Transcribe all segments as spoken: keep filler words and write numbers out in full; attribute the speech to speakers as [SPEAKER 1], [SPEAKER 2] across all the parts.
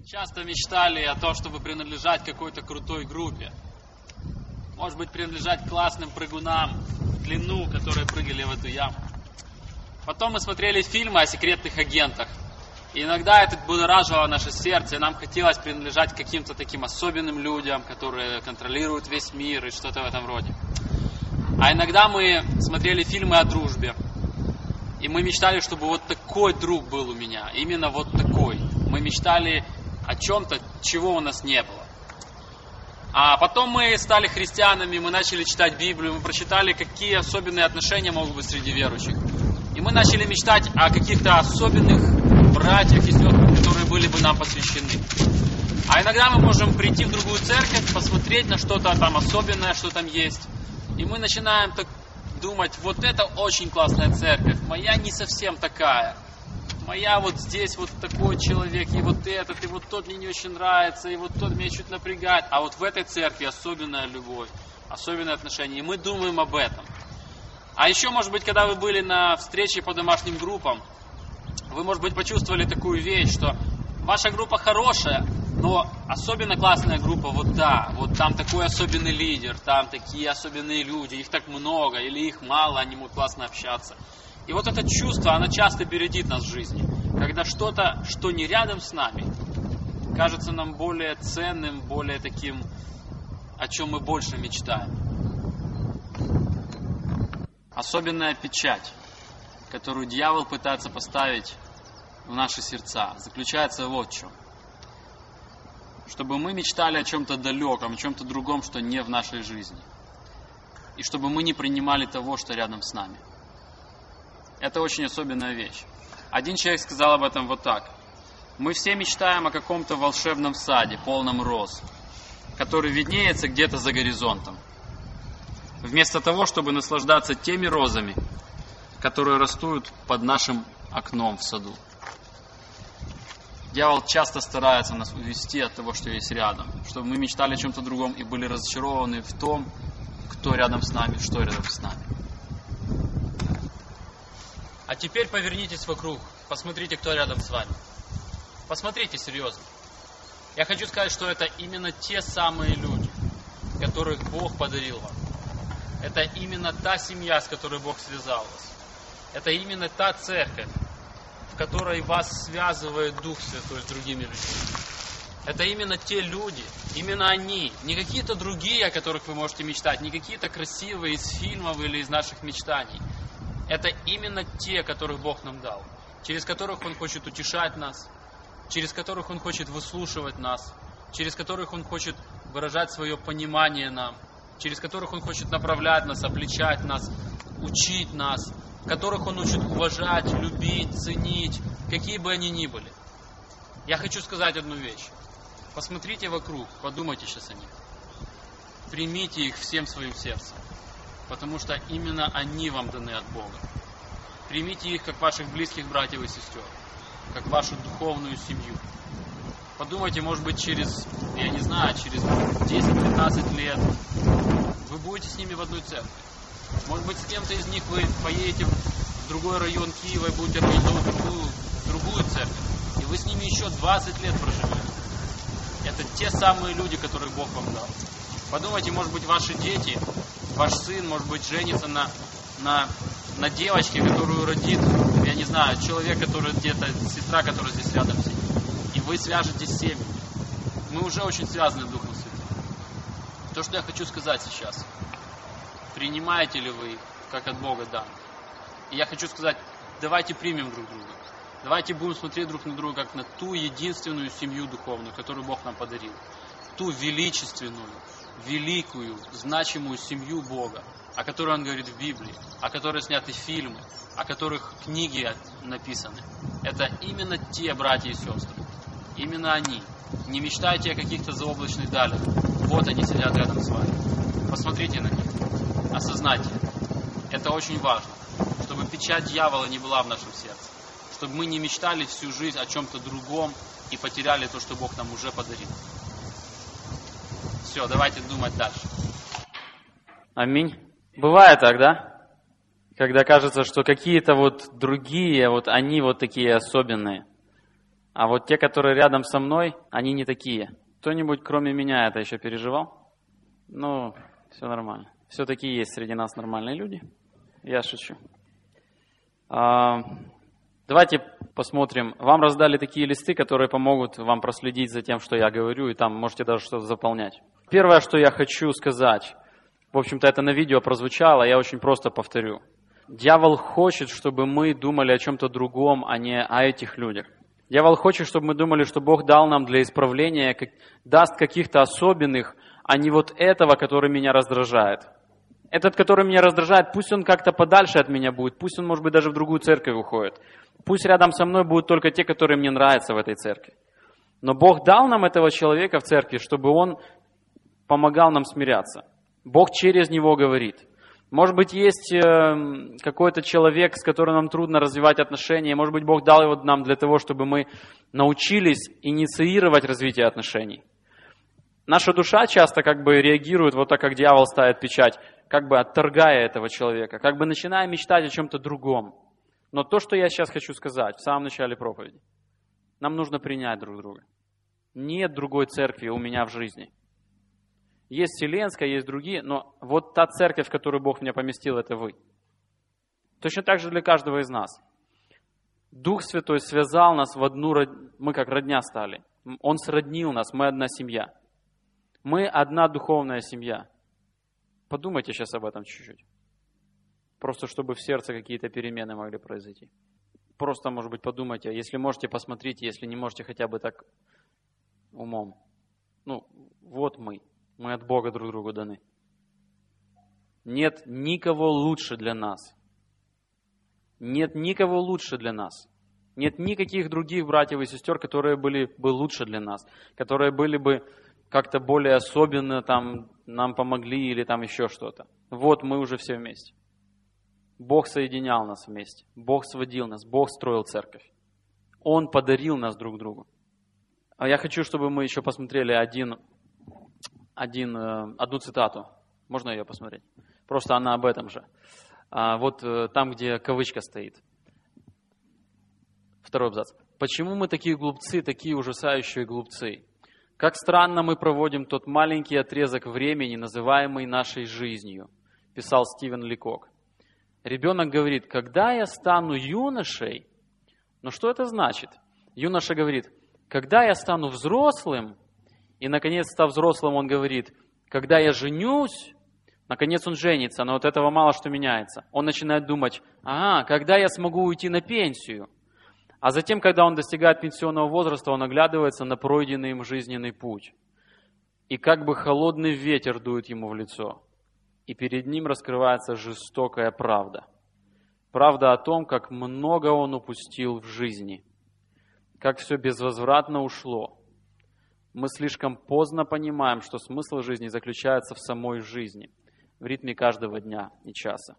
[SPEAKER 1] часто мечтали о том, чтобы принадлежать какой-то крутой группе. Может быть, принадлежать классным прыгунам в длину, которые прыгали в эту яму. Потом мы смотрели фильмы о секретных агентах. И иногда это будоражило наше сердце, и нам хотелось принадлежать каким-то таким особенным людям, которые контролируют весь мир и что-то в этом роде. А иногда мы смотрели фильмы о дружбе. И мы мечтали, чтобы вот такой друг был у меня. Именно вот такой. Мы мечтали о чем-то, чего у нас не было. А потом мы стали христианами, мы начали читать Библию, мы прочитали, какие особенные отношения могут быть среди верующих. И мы начали мечтать о каких-то особенных братьях и сестрах, которые были бы нам посвящены. А иногда мы можем прийти в другую церковь, посмотреть на что-то там особенное, что там есть. И мы начинаем так думать, вот это очень классная церковь, моя не совсем такая. Моя вот здесь вот такой человек, и вот этот, и вот тот мне не очень нравится, и вот тот меня чуть напрягает. А вот в этой церкви особенная любовь, особенное отношение. И мы думаем об этом. А еще, может быть, когда вы были на встрече по домашним группам, вы, может быть, почувствовали такую вещь, что ваша группа хорошая, но особенно классная группа, вот да, вот там такой особенный лидер, там такие особенные люди, их так много, или их мало, они могут классно общаться. И вот это чувство, оно часто бередит нас в жизни, когда что-то, что не рядом с нами, кажется нам более ценным, более таким, о чем мы больше мечтаем. Особенная печать, которую дьявол пытается поставить в наши сердца, заключается вот в чем. Чтобы мы мечтали о чем-то далеком, о чем-то другом, что не в нашей жизни. И чтобы мы не принимали того, что рядом с нами. Это очень особенная вещь. Один человек сказал об этом вот так. Мы все мечтаем о каком-то волшебном саде, полном роз, который виднеется где-то за горизонтом. Вместо того, чтобы наслаждаться теми розами, которые растут под нашим окном в саду. Дьявол часто старается нас увести от того, что есть рядом, чтобы мы мечтали о чем-то другом и были разочарованы в том, кто рядом с нами, что рядом с нами. А теперь повернитесь вокруг, посмотрите, кто рядом с вами. Посмотрите серьезно. Я хочу сказать, что это именно те самые люди, которых Бог подарил вам. Это именно та семья, с которой Бог связал вас. Это именно та церковь, в которой вас связывает Дух Святой с другими людьми. Это именно те люди, именно они, не какие-то другие, о которых вы можете мечтать, не какие-то красивые из фильмов или из наших мечтаний. Это именно те, которых Бог нам дал, через которых Он хочет утешать нас, через которых Он хочет выслушивать нас, через которых Он хочет выражать свое понимание нам, через которых Он хочет направлять нас, обличать нас, учить нас, которых Он учит уважать, любить, ценить, какие бы они ни были. Я хочу сказать одну вещь. Посмотрите вокруг, подумайте сейчас о них. Примите их всем своим сердцем, потому что именно они вам даны от Бога. Примите их как ваших близких братьев и сестер, как вашу духовную семью. Подумайте, может быть, через, я не знаю, через десять-пятнадцать лет вы будете с ними в одной церкви. Может быть, с кем-то из них вы поедете в другой район Киева и будете организовывать другую, другую церковь. И вы с ними еще двадцать лет проживете. Это те самые люди, которых Бог вам дал. Подумайте, может быть, ваши дети, ваш сын, может быть, женится на, на, на девочке, которую родит, я не знаю, человек, который где-то, сестра, которая здесь рядом сидит. И вы свяжетесь с семьями. Мы уже очень связаны Духом Святым. То, что я хочу сказать сейчас. Принимаете ли вы их, как от Бога дан? И я хочу сказать, давайте примем друг друга. Давайте будем смотреть друг на друга, как на ту единственную семью духовную, которую Бог нам подарил. Ту величественную, великую, значимую семью Бога, о которой Он говорит в Библии, о которой сняты фильмы, о которых книги написаны. Это именно те братья и сестры. Именно они. Не мечтайте о каких-то заоблачных далях. Вот они сидят рядом с вами. Посмотрите на них. Осознайте. Это очень важно. Чтобы печать дьявола не была в нашем сердце. Чтобы мы не мечтали всю жизнь о чем-то другом и потеряли то, что Бог нам уже подарил. Все, давайте думать дальше. Аминь. Бывает так, да? Когда кажется, что какие-то вот другие, вот они вот такие особенные.
[SPEAKER 2] А вот те, которые рядом со мной, они не такие. Кто-нибудь, кроме меня, это еще переживал? Ну, все нормально. Все-таки есть среди нас нормальные люди. Я шучу. А, давайте посмотрим. Вам раздали такие листы, которые помогут вам проследить за тем, что я говорю, и там можете даже что-то заполнять. Первое, что я хочу сказать, в общем-то, это на видео прозвучало, я очень просто повторю. Дьявол хочет, чтобы мы думали о чем-то другом, а не о этих людях. Дьявол хочет, чтобы мы думали, что Бог дал нам для исправления, как, даст каких-то особенных, а не вот этого, который меня раздражает. Этот, который меня раздражает, пусть он как-то подальше от меня будет, пусть он, может быть, даже в другую церковь уходит. Пусть рядом со мной будут только те, которые мне нравятся в этой церкви. Но Бог дал нам этого человека в церкви, чтобы он помогал нам смиряться. Бог через него говорит. Может быть, есть какой-то человек, с которым нам трудно развивать отношения. Может быть, Бог дал его нам для того, чтобы мы научились инициировать развитие отношений. Наша душа часто как бы реагирует вот так, как дьявол ставит печать, как бы отторгая этого человека, как бы начиная мечтать о чем-то другом. Но то, что я сейчас хочу сказать в самом начале проповеди, нам нужно принять друг друга. Нет другой церкви у меня в жизни. Есть вселенская, есть другие, но вот та церковь, в которую Бог меня поместил, это вы. Точно так же для каждого из нас. Дух Святой связал нас в одну, мы как родня стали. Он сроднил нас, мы одна семья. Мы одна духовная семья. Подумайте сейчас об этом чуть-чуть. Просто чтобы в сердце какие-то перемены могли произойти. Просто, может быть, подумайте, если можете, посмотрите, если не можете, хотя бы так умом. Ну, вот мы. Мы от Бога друг другу даны. Нет никого лучше для нас. Нет никого лучше для нас. Нет никаких других братьев и сестер, которые были бы лучше для нас, которые были бы как-то более особенно там нам помогли или там еще что-то. Вот мы уже все вместе. Бог соединял нас вместе. Бог сводил нас. Бог строил церковь. Он подарил нас друг другу. А я хочу, чтобы мы еще посмотрели один, один, одну цитату. Можно ее посмотреть? Просто она об этом же. А вот там, где кавычка стоит. Второй абзац. Почему мы такие глупцы, такие ужасающие глупцы? Как странно мы проводим тот маленький отрезок времени, называемый нашей жизнью, писал Стивен Ликок. Ребенок говорит, когда я стану юношей, ну что это значит? Юноша говорит, когда я стану взрослым, и наконец, став взрослым, он говорит, когда я женюсь, наконец он женится, но от этого мало что меняется. Он начинает думать, ага, когда я смогу уйти на пенсию? А затем, когда он достигает пенсионного возраста, он оглядывается на пройденный им жизненный путь. И как бы холодный ветер дует ему в лицо. И перед ним раскрывается жестокая правда. Правда о том, как много он упустил в жизни. Как все безвозвратно ушло. Мы слишком поздно понимаем, что смысл жизни заключается в самой жизни. В ритме каждого дня и часа.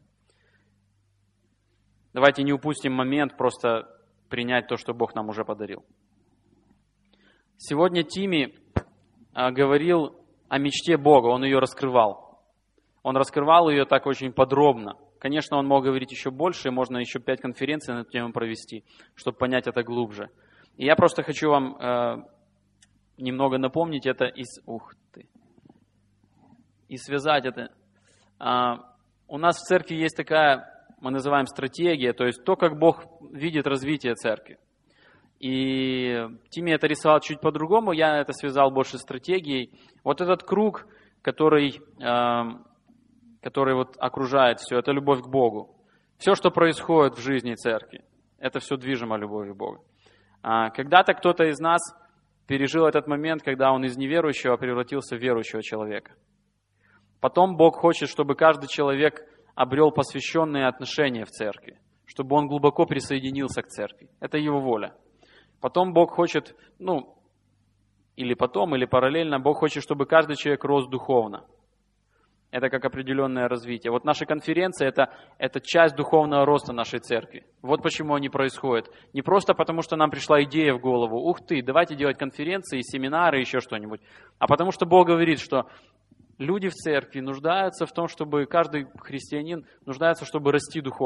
[SPEAKER 2] Давайте не упустим момент просто принять то, что Бог нам уже подарил. Сегодня Тимми говорил о мечте Бога, он ее раскрывал. Он раскрывал ее так очень подробно. Конечно, он мог говорить еще больше, можно еще пять конференций на эту тему провести, чтобы понять это глубже. И я просто хочу вам э, немного напомнить это и, ух ты, и связать это. А, у нас в церкви есть такая, мы называем стратегия, то есть то, как Бог видит развитие церкви. И Тимми это рисовал чуть по-другому, я это связал больше с стратегией. Вот этот круг, который, э, который вот окружает все, это любовь к Богу. Все, что происходит в жизни церкви, это все движимо любовью к Богу. А когда-то кто-то из нас пережил этот момент, когда он из неверующего превратился в верующего человека. Потом Бог хочет, чтобы каждый человек обрел посвященные отношения в церкви, чтобы он глубоко присоединился к церкви. Это его воля. Потом Бог хочет, ну, или потом, или параллельно, Бог хочет, чтобы каждый человек рос духовно. Это как определенное развитие. Вот наши конференции это, – это часть духовного роста нашей церкви. Вот почему они происходят. Не просто потому, что нам пришла идея в голову, ух ты, давайте делать конференции, семинары, еще что-нибудь, а потому что Бог говорит, что люди в церкви нуждаются в том, чтобы каждый христианин нуждается, чтобы расти духовно.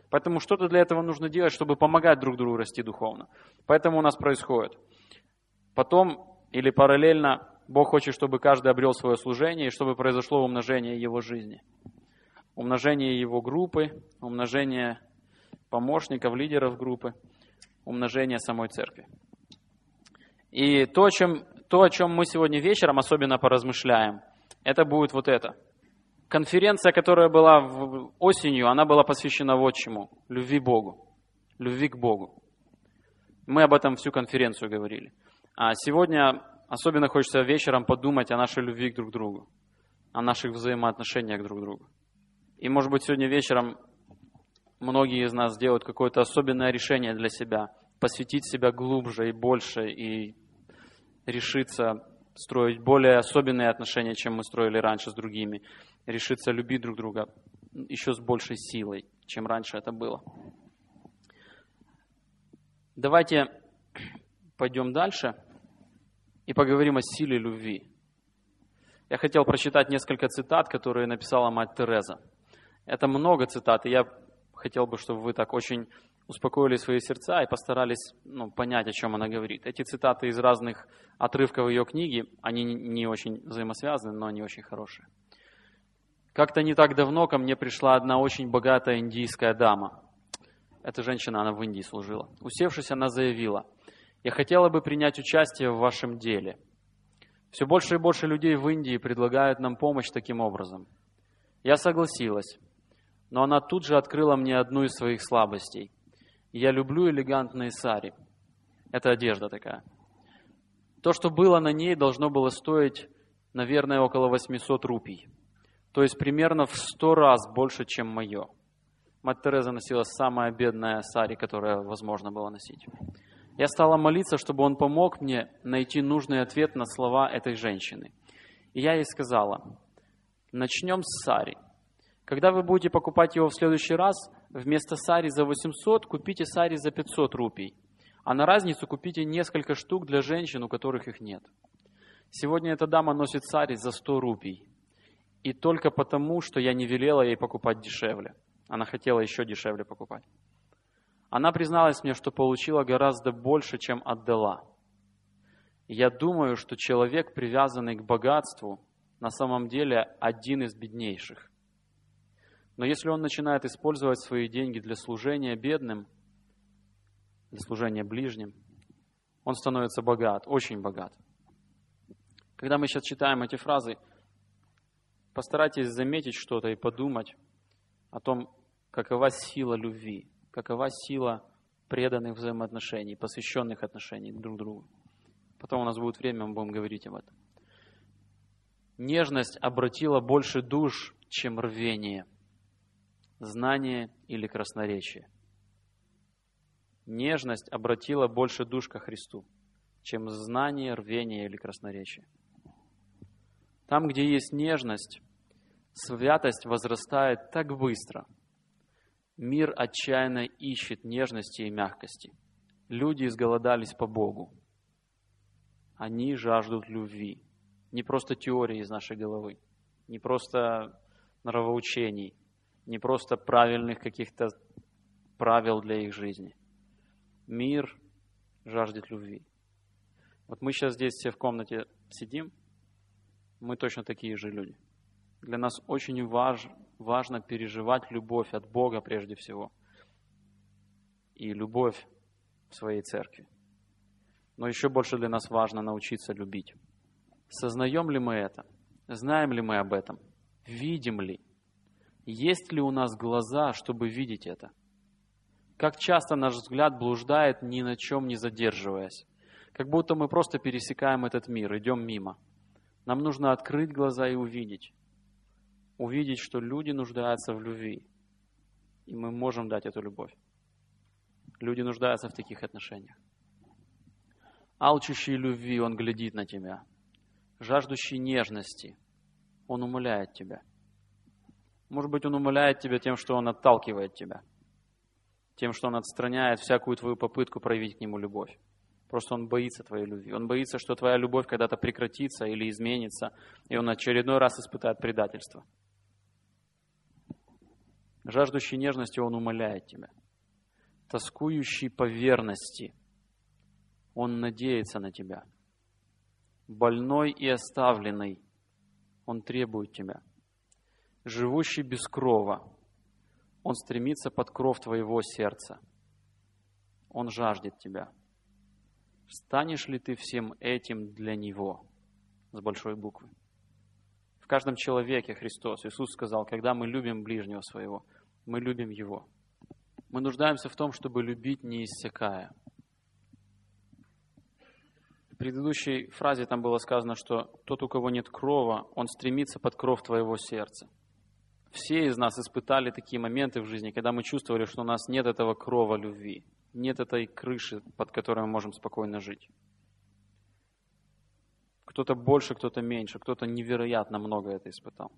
[SPEAKER 2] Поэтому что-то для этого нужно делать, чтобы помогать друг другу расти духовно. Поэтому у нас происходит. Потом или параллельно Бог хочет, чтобы каждый обрел свое служение и чтобы произошло умножение его жизни. Умножение его группы, умножение помощников, лидеров группы, умножение самой церкви. И то, о чем, то, о чем мы сегодня вечером особенно поразмышляем, это будет вот это. Конференция, которая была в осенью, она была посвящена вот чему. Любви к Богу. Любви к Богу. Мы об этом всю конференцию говорили. А сегодня особенно хочется вечером подумать о нашей любви друг к другу, о наших взаимоотношениях друг к другу. И, может быть, сегодня вечером многие из нас сделают какое-то особенное решение для себя, посвятить себя глубже и больше, и решиться строить более особенные отношения, чем мы строили раньше с другими, решиться любить друг друга еще с большей силой, чем раньше это было. Давайте пойдем дальше и поговорим о силе любви. Я хотел прочитать несколько цитат, которые написала мать Тереза. Это много цитат, и я хотел бы, чтобы вы так очень успокоили свои сердца и постарались ну, понять, о чем она говорит. Эти цитаты из разных отрывков ее книги, они не очень взаимосвязаны, но они очень хорошие. Как-то не так давно ко мне пришла одна очень богатая индийская дама. Эта женщина, она в Индии служила. Усевшись, она заявила: «Я хотела бы принять участие в вашем деле. Все больше и больше людей в Индии предлагают нам помощь таким образом». Я согласилась, но она тут же открыла мне одну из своих слабостей. Я люблю элегантные сари. Это одежда такая. То, что было на ней, должно было стоить, наверное, около восемьсот рупий. То есть примерно в сто раз больше, чем мое. Мать Тереза носила самое бедное сари, которое возможно было носить. Я стала молиться, чтобы он помог мне найти нужный ответ на слова этой женщины. И я ей сказала: начнем с сари. Когда вы будете покупать его в следующий раз, вместо сари за восемьсот купите сари за пятьсот рупий. А на разницу купите несколько штук для женщин, у которых их нет. Сегодня эта дама носит сари за сто рупий. И только потому, что я не велела ей покупать дешевле. Она хотела еще дешевле покупать. Она призналась мне, что получила гораздо больше, чем отдала. Я думаю, что человек, привязанный к богатству, на самом деле один из беднейших. Но если он начинает использовать свои деньги для служения бедным, для служения ближним, он становится богат, очень богат. Когда мы сейчас читаем эти фразы, постарайтесь заметить что-то и подумать о том, какова сила любви, какова сила преданных взаимоотношений, посвященных отношений друг к другу. Потом у нас будет время, мы будем говорить об этом. Нежность обратила больше душ, чем рвение, знание или красноречие. Нежность обратила больше душ ко Христу, чем знание, рвение или красноречие. Там, где есть нежность, святость возрастает так быстро. Мир отчаянно ищет нежности и мягкости. Люди изголодались по Богу. Они жаждут любви. Не просто теории из нашей головы, не просто нравоучений, не просто правильных каких-то правил для их жизни. Мир жаждет любви. Вот мы сейчас здесь все в комнате сидим, мы точно такие же люди. Для нас очень важ, важно переживать любовь от Бога прежде всего. И любовь в своей церкви. Но еще больше для нас важно научиться любить. Сознаем ли мы это? Знаем ли мы об этом? Видим ли? Есть ли у нас глаза, чтобы видеть это? Как часто наш взгляд блуждает, ни на чем не задерживаясь. Как будто мы просто пересекаем этот мир, идем мимо. Нам нужно открыть глаза и увидеть. Увидеть, что люди нуждаются в любви. И мы можем дать эту любовь. Люди нуждаются в таких отношениях. Алчущий любви, он глядит на тебя. Жаждущий нежности, он умоляет тебя. Может быть, он умоляет тебя тем, что он отталкивает тебя. Тем, что он отстраняет всякую твою попытку проявить к нему любовь. Просто он боится твоей любви. Он боится, что твоя любовь когда-то прекратится или изменится, и он очередной раз испытает предательство. Жаждущий нежности, он умоляет тебя. Тоскующий по верности, он надеется на тебя. Больной и оставленный, он требует тебя. Живущий без крова, он стремится под кров твоего сердца. Он жаждет тебя. Станешь ли ты всем этим для него? С большой буквы. В каждом человеке Христос, Иисус сказал, когда мы любим ближнего своего, мы любим его. Мы нуждаемся в том, чтобы любить не иссякая. В предыдущей фразе там было сказано, что тот, у кого нет крова, он стремится под кров твоего сердца. Все из нас испытали такие моменты в жизни, когда мы чувствовали, что у нас нет этого крова любви, нет этой крыши, под которой мы можем спокойно жить. Кто-то больше, кто-то меньше, кто-то невероятно много это испытал.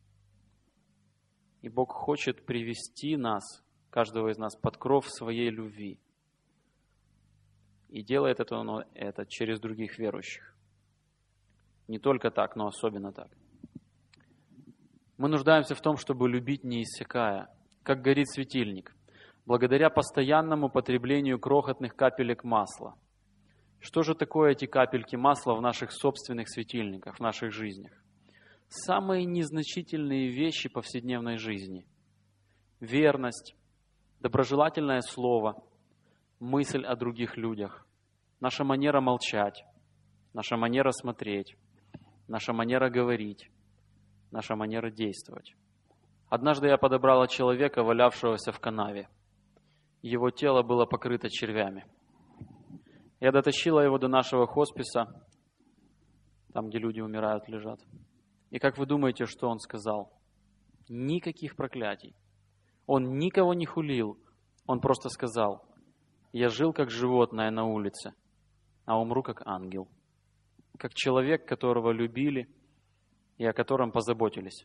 [SPEAKER 2] И Бог хочет привести нас, каждого из нас, под кров своей любви. И делает это Он это через других верующих. Не только так, но особенно так. Мы нуждаемся в том, чтобы любить не иссякая, как горит светильник, благодаря постоянному потреблению крохотных капелек масла. Что же такое эти капельки масла в наших собственных светильниках, в наших жизнях? Самые незначительные вещи повседневной жизни. Верность, доброжелательное слово, мысль о других людях, наша манера молчать, наша манера смотреть, наша манера говорить, наша манера действовать. Однажды я подобрала человека, валявшегося в канаве. Его тело было покрыто червями. Я дотащила его до нашего хосписа, там, где люди умирают, лежат. И как вы думаете, что он сказал? Никаких проклятий. Он никого не хулил. Он просто сказал: я жил как животное на улице, а умру как ангел. Как человек, которого любили и о котором позаботились.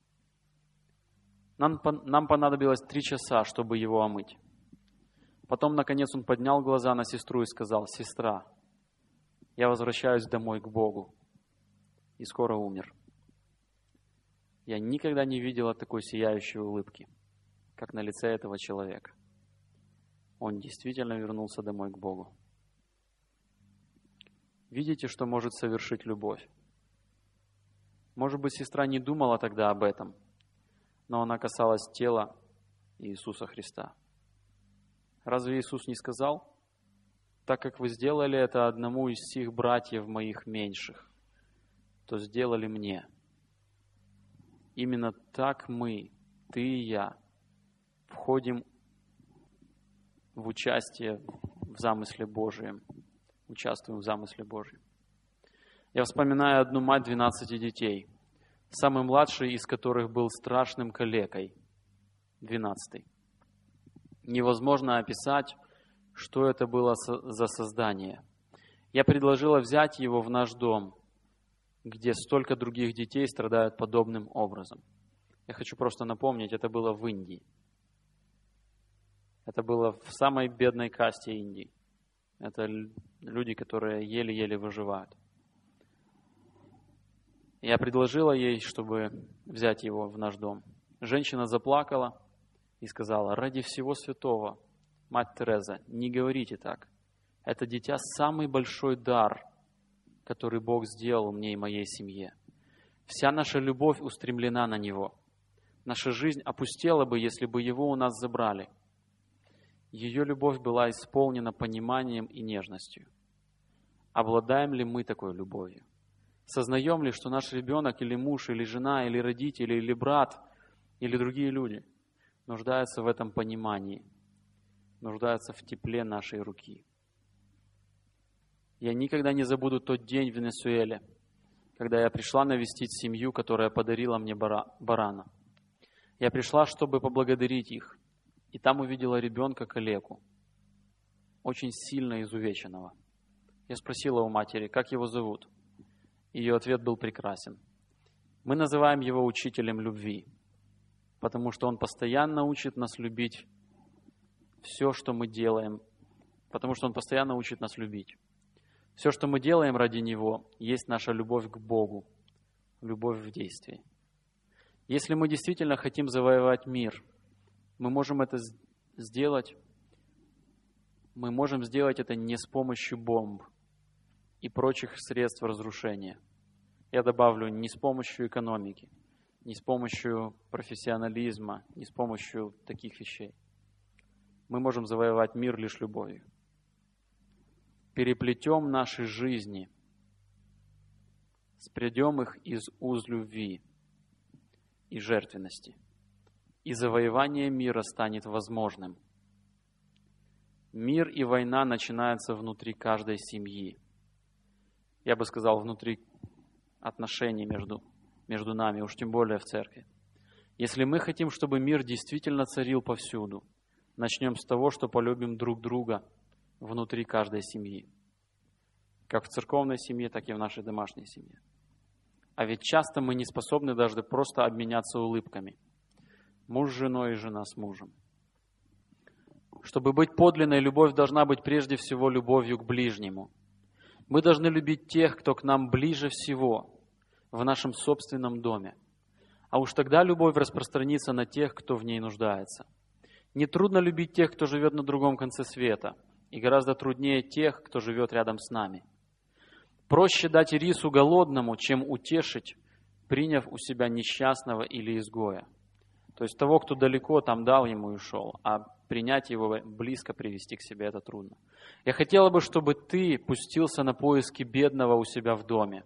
[SPEAKER 2] Нам, нам понадобилось три часа, чтобы его омыть. Потом, наконец, он поднял глаза на сестру и сказал: сестра, я возвращаюсь домой к Богу. И скоро умер. Я никогда не видела такой сияющей улыбки, как на лице этого человека. Он действительно вернулся домой к Богу. Видите, что может совершить любовь? Может быть, сестра не думала тогда об этом, но она касалась тела Иисуса Христа. Разве Иисус не сказал: так как вы сделали это одному из сих братьев моих меньших, то сделали мне. Именно так мы, ты и я, входим в участие в замысле Божьем, участвуем в замысле Божьем. Я вспоминаю одну мать двенадцати детей, самый младший из которых был страшным калекой, двенадцатый. Невозможно описать, что это было за создание. Я предложила взять его в наш дом, где столько других детей страдают подобным образом. Я хочу просто напомнить, это было в Индии. Это было в самой бедной касте Индии. Это люди, которые еле-еле выживают. Я предложила ей, чтобы взять его в наш дом. Женщина заплакала и сказала: ради всего святого, мать Тереза, не говорите так. Это дитя самый большой дар, который Бог сделал мне и моей семье. Вся наша любовь устремлена на него. Наша жизнь опустела бы, если бы его у нас забрали. Ее любовь была исполнена пониманием и нежностью. Обладаем ли мы такой любовью? Сознаем ли, что наш ребенок или муж, или жена, или родители, или брат, или другие люди нуждаются в этом понимании, нуждаются в тепле нашей руки? Я никогда не забуду тот день в Венесуэле, когда я пришла навестить семью, которая подарила мне бара- барана. Я пришла, чтобы поблагодарить их, и там увидела ребенка-калеку, очень сильно изувеченного. Я спросила у матери, как его зовут. Ее ответ был прекрасен. Мы называем его учителем любви, потому что он постоянно учит нас любить все, что мы делаем, потому что он постоянно учит нас любить. Все, что мы делаем ради Него, есть наша любовь к Богу, любовь в действии. Если мы действительно хотим завоевать мир, мы можем это сделать, мы можем сделать это не с помощью бомб и прочих средств разрушения. Я добавлю, не с помощью экономики, не с помощью профессионализма, не с помощью таких вещей. Мы можем завоевать мир лишь любовью. Переплетем наши жизни, спрядем их из уз любви и жертвенности, и завоевание мира станет возможным. Мир и война начинаются внутри каждой семьи. Я бы сказал, внутри отношений между, между нами, уж тем более в церкви. Если мы хотим, чтобы мир действительно царил повсюду, начнем с того, что полюбим друг друга внутри каждой семьи. Как в церковной семье, так и в нашей домашней семье. А ведь часто мы не способны даже просто обменяться улыбками. Муж с женой и жена с мужем. Чтобы быть подлинной, любовь должна быть прежде всего любовью к ближнему. Мы должны любить тех, кто к нам ближе всего, в нашем собственном доме. А уж тогда любовь распространится на тех, кто в ней нуждается. Нетрудно любить тех, кто живет на другом конце света, и гораздо труднее тех, кто живет рядом с нами. Проще дать рису голодному, чем утешить, приняв у себя несчастного или изгоя. То есть того, кто далеко там дал ему и ушел, а принять его близко привести к себе, это трудно. Я хотела бы, чтобы ты пустился на поиски бедного у себя в доме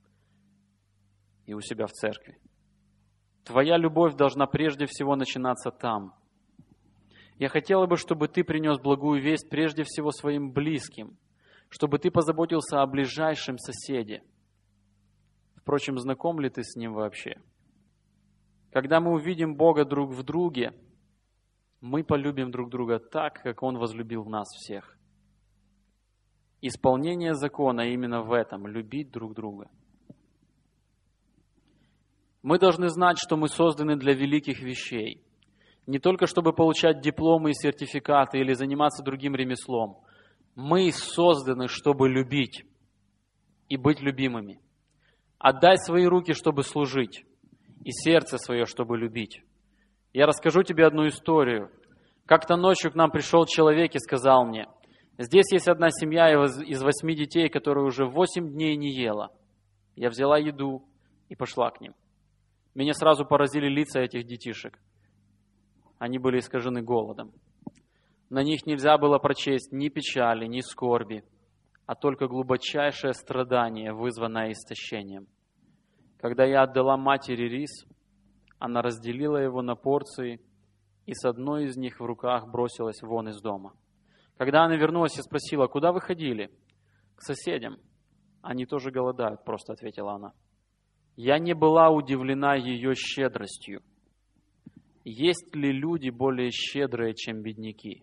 [SPEAKER 2] и у себя в церкви. Твоя любовь должна прежде всего начинаться там. Я хотела бы, чтобы ты принес благую весть прежде всего своим близким, чтобы ты позаботился о ближайшем соседе. Впрочем, знаком ли ты с ним вообще? Когда мы увидим Бога друг в друге, мы полюбим друг друга так, как Он возлюбил нас всех. Исполнение закона именно в этом – любить друг друга. Мы должны знать, что мы созданы для великих вещей. Не только чтобы получать дипломы и сертификаты или заниматься другим ремеслом. Мы созданы, чтобы любить и быть любимыми. Отдай свои руки, чтобы служить, и сердце свое, чтобы любить. Я расскажу тебе одну историю. Как-то ночью к нам пришел человек и сказал мне: здесь есть одна семья из восьми детей, которая уже восемь дней не ела. Я взяла еду и пошла к ним. Меня сразу поразили лица этих детишек. Они были искажены голодом. На них нельзя было прочесть ни печали, ни скорби, а только глубочайшее страдание, вызванное истощением. Когда я отдала матери рис, она разделила его на порции и с одной из них в руках бросилась вон из дома. Когда она вернулась, я спросила: куда вы ходили? К соседям. Они тоже голодают, просто ответила она. Я не была удивлена ее щедростью. Есть ли люди более щедрые, чем бедняки?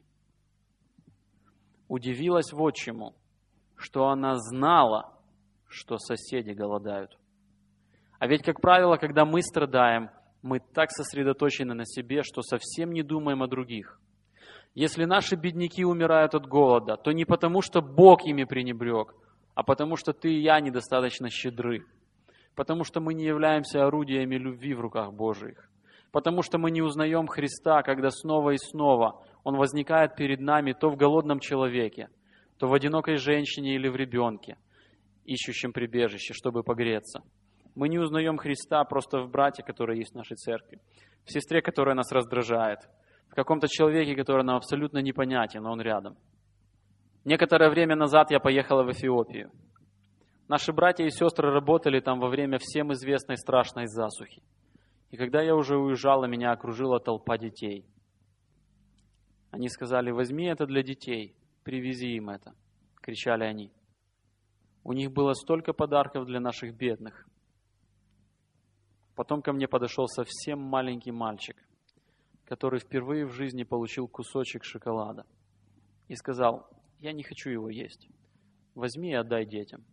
[SPEAKER 2] Удивилась вот чему, что она знала, что соседи голодают. А ведь, как правило, когда мы страдаем, мы так сосредоточены на себе, что совсем не думаем о других. Если наши бедняки умирают от голода, то не потому, что Бог ими пренебрег, а потому, что ты и я недостаточно щедры. Потому что мы не являемся орудиями любви в руках Божьих. Потому что мы не узнаем Христа, когда снова и снова Он возникает перед нами то в голодном человеке, то в одинокой женщине или в ребенке, ищущем прибежище, чтобы погреться. Мы не узнаем Христа просто в брате, который есть в нашей церкви, в сестре, которая нас раздражает, в каком-то человеке, который нам абсолютно непонятен, но он рядом. Некоторое время назад я поехала в Эфиопию. Наши братья и сестры работали там во время всем известной страшной засухи. И когда я уже уезжала, меня окружила толпа детей. Они сказали: возьми это для детей, привези им это, кричали они. У них было столько подарков для наших бедных. Потом ко мне подошел совсем маленький мальчик, который впервые в жизни получил кусочек шоколада. И сказал: я не хочу его есть, возьми и отдай детям.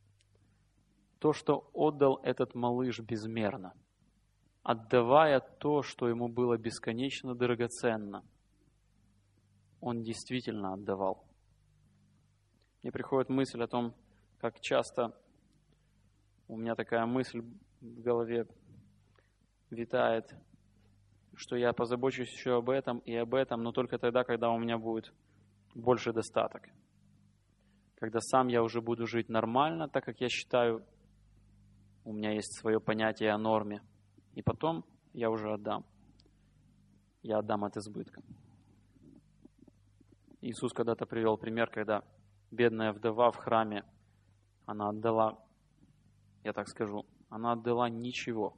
[SPEAKER 2] То, что отдал этот малыш безмерно, отдавая то, что ему было бесконечно драгоценно, он действительно отдавал. Мне приходит мысль о том, как часто у меня такая мысль в голове витает. что я позабочусь еще об этом и об этом, но только тогда, когда у меня будет больше достаток. Когда сам я уже буду жить нормально, так как я считаю, у меня есть свое понятие о норме. И потом я уже отдам. Я отдам от избытка. Иисус когда-то привел пример, когда бедная вдова в храме, она отдала, я так скажу, она отдала ничего.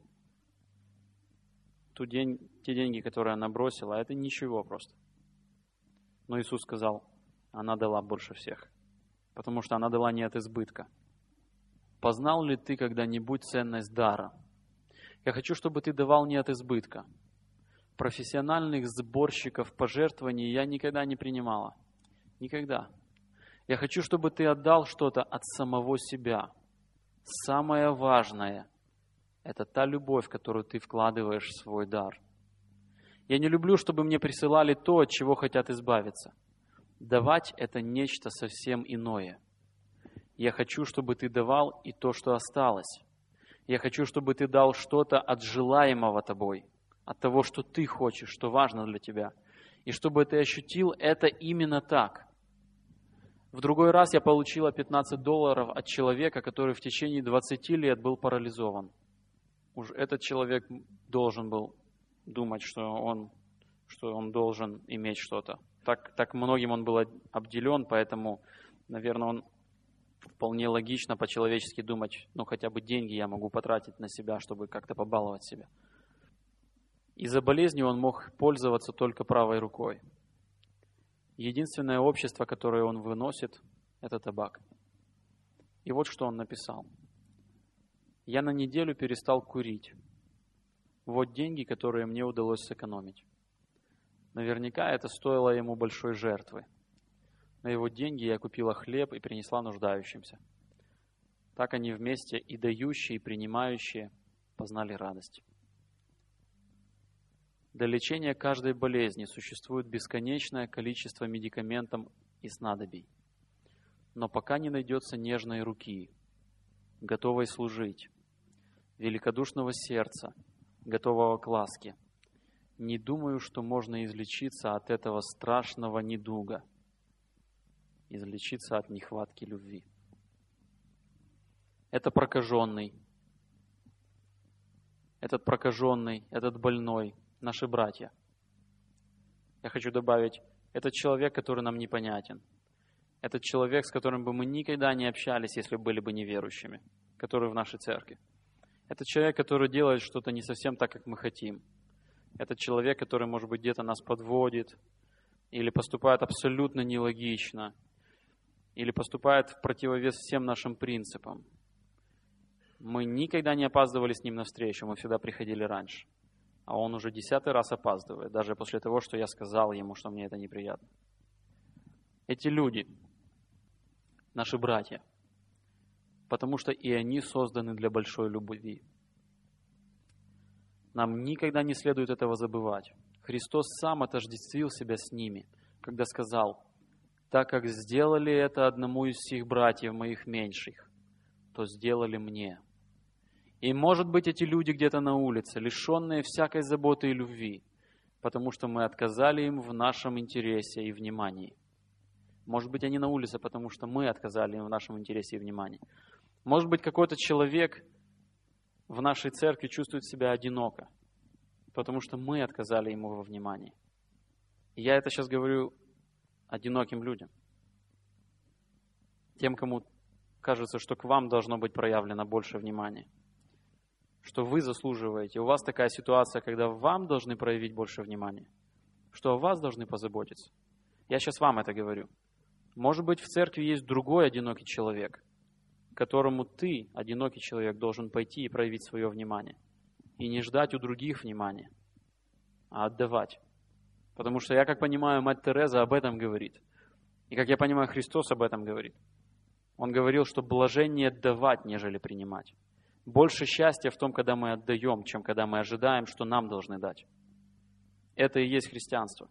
[SPEAKER 2] Ту день, те деньги, которые она бросила, это ничего просто. Но Иисус сказал, она дала больше всех, потому что она дала не от избытка. Познал ли ты когда-нибудь ценность дара? Я хочу, чтобы ты давал не от избытка. Профессиональных сборщиков пожертвований я никогда не принимала. Никогда. Я хочу, чтобы ты отдал что-то от самого себя. Самое важное – это та любовь, которую ты вкладываешь в свой дар. Я не люблю, чтобы мне присылали то, от чего хотят избавиться. Давать – это нечто совсем иное. Я хочу, чтобы ты давал и то, что осталось. Я хочу, чтобы ты дал что-то от желаемого тобой, от того, что ты хочешь, что важно для тебя. И чтобы ты ощутил это именно так. В другой раз я получила пятнадцать долларов от человека, который в течение двадцати лет был парализован. Уж этот человек должен был думать, что он, что он должен иметь что-то. Так, так многим он был обделен, поэтому, наверное, он вполне логично по-человечески думать, ну хотя бы деньги я могу потратить на себя, чтобы как-то побаловать себя. Из-за болезни он мог пользоваться только правой рукой. Единственное общество, которое он выносит, это табак. И вот что он написал. «Я на неделю перестал курить. Вот деньги, которые мне удалось сэкономить». Наверняка это стоило ему большой жертвы. На его деньги я купила хлеб и принесла нуждающимся. Так они вместе, и дающие, и принимающие, познали радость. Для лечения каждой болезни существует бесконечное количество медикаментов и снадобий. Но пока не найдется нежной руки, готовой служить, великодушного сердца, готового к ласке, не думаю, что можно излечиться от этого страшного недуга, излечиться от нехватки любви. Это прокаженный, этот прокаженный, этот больной, наши братья. Я хочу добавить, этот человек, который нам непонятен. Этот человек, с которым бы мы никогда не общались, если были бы неверующими, который в нашей церкви. Это человек, который делает что-то не совсем так, как мы хотим. Это человек, который, может быть, где-то нас подводит, или поступает абсолютно нелогично, или поступает в противовес всем нашим принципам. Мы никогда не опаздывали с ним на встречу, мы всегда приходили раньше. А он уже десятый раз опаздывает, даже после того, что я сказал ему, что мне это неприятно. Эти люди, наши братья, потому что и они созданы для большой любви. Нам никогда не следует этого забывать. Христос сам отождествил себя с ними, когда сказал, «Так как сделали это одному из сих братьев моих меньших, то сделали мне». И, может быть, эти люди где-то на улице, лишенные всякой заботы и любви, потому что мы отказали им в нашем интересе и внимании. Может быть, они на улице, потому что мы отказали им в нашем интересе и внимании. Может быть, какой-то человек в нашей церкви чувствует себя одиноко, потому что мы отказали ему во внимании. И я это сейчас говорю одиноким людям. Тем, кому кажется, что к вам должно быть проявлено больше внимания. Что вы заслуживаете. У вас такая ситуация, когда вам должны проявить больше внимания. Что о вас должны позаботиться. Я сейчас вам это говорю. Может быть, в церкви есть другой одинокий человек, которому ты, одинокий человек, должен пойти и проявить свое внимание. И не ждать у других внимания, а отдавать. Потому что я, как понимаю, мать Тереза об этом говорит. И как я понимаю, Христос об этом говорит. Он говорил, что блажение давать, нежели принимать. Больше счастья в том, когда мы отдаем, чем когда мы ожидаем, что нам должны дать. Это и есть христианство.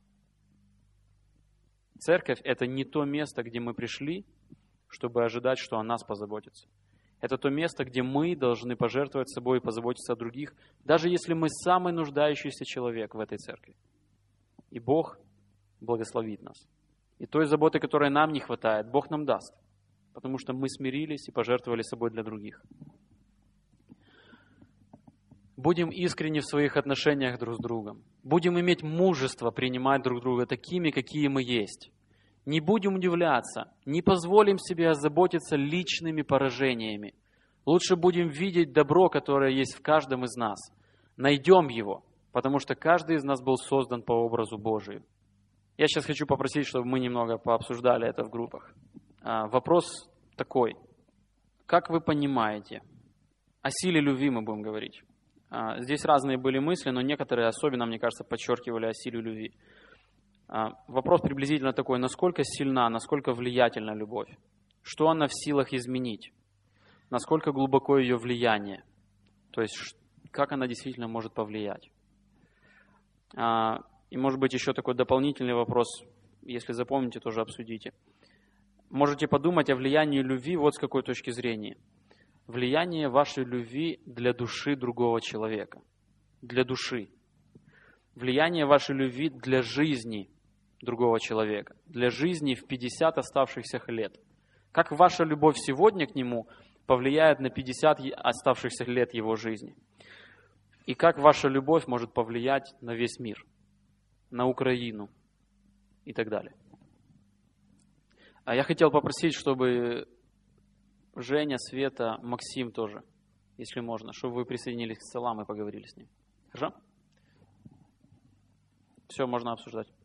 [SPEAKER 2] Церковь – это не то место, где мы пришли, чтобы ожидать, что о нас позаботится. Это то место, где мы должны пожертвовать собой и позаботиться о других, даже если мы самый нуждающийся человек в этой церкви. И Бог благословит нас. И той заботы, которой нам не хватает, Бог нам даст, потому что мы смирились и пожертвовали собой для других. Будем искренни в своих отношениях друг с другом. Будем иметь мужество принимать друг друга такими, какие мы есть. Не будем удивляться, не позволим себе озаботиться личными поражениями. Лучше будем видеть добро, которое есть в каждом из нас. Найдем его, потому что каждый из нас был создан по образу Божию. Я сейчас хочу попросить, чтобы мы немного пообсуждали это в группах. Вопрос такой. Как вы понимаете, о силе любви мы будем говорить. Здесь разные были мысли, но некоторые особенно, мне кажется, подчеркивали о силе любви. Вопрос приблизительно такой, насколько сильна, насколько влиятельна любовь? Что она в силах изменить? Насколько глубоко ее влияние? То есть, как она действительно может повлиять? И, может быть, еще такой дополнительный вопрос, если запомните, тоже обсудите. Можете подумать о влиянии любви вот с какой точки зрения. Влияние вашей любви для души другого человека. Для души. Влияние вашей любви для жизни другого человека. Для жизни в пятьдесят оставшихся лет. Как ваша любовь сегодня к нему повлияет на пятьдесят оставшихся лет его жизни. И как ваша любовь может повлиять на весь мир, на Украину и так далее. А я хотел попросить, чтобы Женя, Света, Максим тоже, если можно, чтобы вы присоединились к столам и поговорили с ним. Хорошо? Все, можно обсуждать.